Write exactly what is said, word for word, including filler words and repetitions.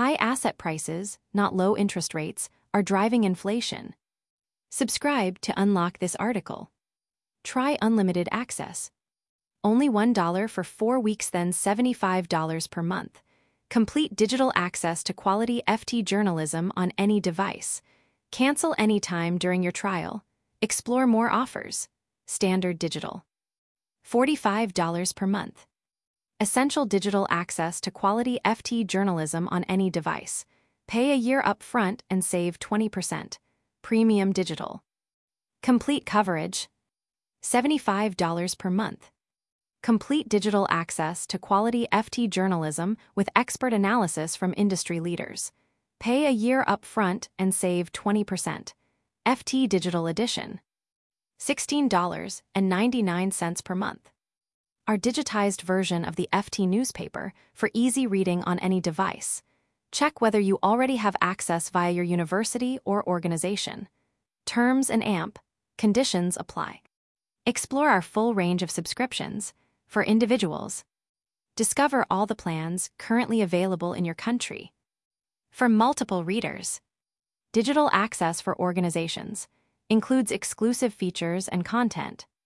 High asset prices, not low interest rates, are driving inflation. Subscribe to unlock this article. Try unlimited access. Only one dollar for four weeks, then seventy-five dollars per month. Complete digital access to quality F T journalism on any device. Cancel anytime during your trial. Explore more offers. Standard digital. forty-five dollars per month. Essential digital access to quality F T journalism on any device. Pay a year up front and save twenty percent. Premium digital. Complete coverage. seventy-five dollars per month. Complete digital access to quality F T journalism with expert analysis from industry leaders. Pay a year up front and save twenty percent. F T Digital Edition. sixteen dollars and ninety-nine cents per month. Our digitized version of the F T newspaper for easy reading on any device. Check whether you already have access via your university or organization. Terms and A M P. Conditions apply. Explore our full range of subscriptions for individuals. Discover all the plans currently available in your country. For multiple readers. Digital access for organizations includes exclusive features and content.